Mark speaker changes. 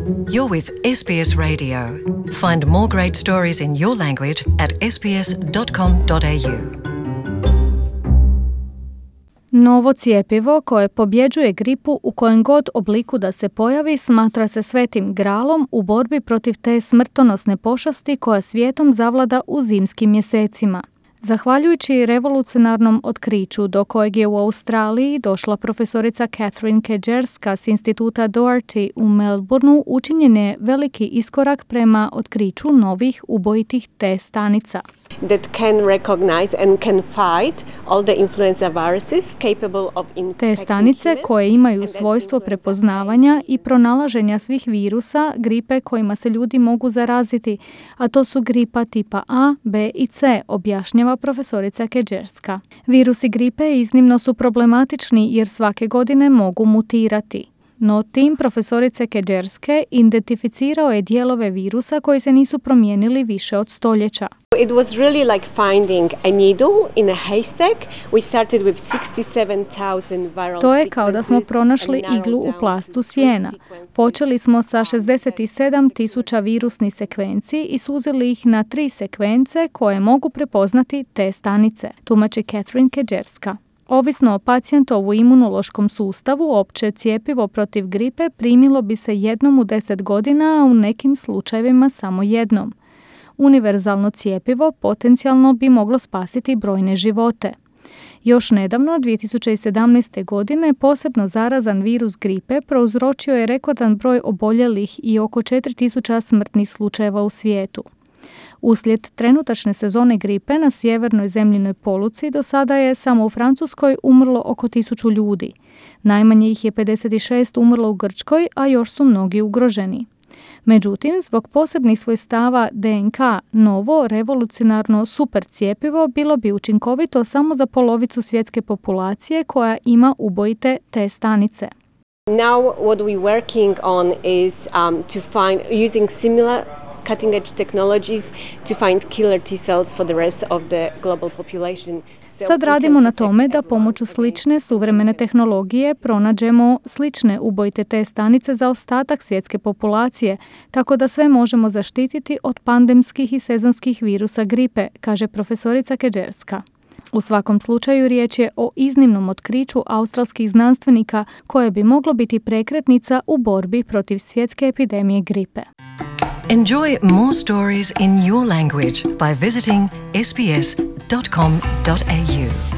Speaker 1: You're with SBS Radio. Find more great stories in your language at sbs.com.au.
Speaker 2: Novo cjepivo koje pobjeđuje gripu u kojem god obliku da se pojavi smatra se svetim gralom u borbi protiv te smrtonosne pošasti koja svijetom zavlada u zimskim mjesecima. Zahvaljujući revolucionarnom otkriću do kojeg je u Australiji došla profesorica Catherine Kejerska s instituta Doherty u Melbourneu, učinjen je veliki iskorak prema otkriću novih ubojitih T stanica.
Speaker 3: That can recognize and can fight all the influenza viruses capable of infecting
Speaker 2: Te stanice koje imaju svojstvo prepoznavanja i pronalaženja svih virusa gripe kojima se ljudi mogu zaraziti, a to su gripa tipa A, B i C, objašnjava profesorica Kejerska. Virusi gripe iznimno su problematični jer svake godine mogu mutirati. No tim profesorice Kejerske identificirao je dijelove virusa koji se nisu promijenili više od stoljeća.
Speaker 3: It was really like finding a needle in a haystack. We started with 67,000 viral
Speaker 2: To je kao da smo pronašli iglu u plastu sjena. Počeli smo sa 67,000 virusnih sekvenci i suzili ih na 3 sekvence koje mogu prepoznati te stanice, tumači Catherine Kejerska. Ovisno o pacijentovu imunološkom sustavu, opće cjepivo protiv gripe primilo bi se jednom u 10 godina, a u nekim slučajevima samo jednom. Univerzalno cjepivo potencijalno bi moglo spasiti brojne živote. Još nedavno, 2017. godine, posebno zarazan virus gripe prouzročio je rekordan broj oboljelih i oko 4.000 smrtnih slučajeva u svijetu. Uslijed trenutačne sezone gripe na sjevernoj zemljinoj poluci do sada je samo u Francuskoj umrlo oko 1.000 ljudi. Najmanje ih je 56 umrlo u Grčkoj, a još su mnogi ugroženi. Međutim, zbog posebnih svojstava DNK, novo revolucionarno super cjepivo bilo bi učinkovito samo za polovicu svjetske populacije koja ima ubojite T stanice.
Speaker 3: Now what we're working on is to find using similar cutting edge technologies to find killer T cells for the rest of the global population.
Speaker 2: Sad radimo na tome da pomoću slične suvremene tehnologije pronađemo slične ubojite T stanice za ostatak svjetske populacije, tako da sve možemo zaštititi od pandemskih i sezonskih virusa gripe, kaže profesorica Kejerska. U svakom slučaju riječ je o iznimnom otkriću australskih znanstvenika koje bi moglo biti prekretnica u borbi protiv svjetske epidemije gripe.
Speaker 1: Enjoy more stories in your language by visiting sbs.com.au.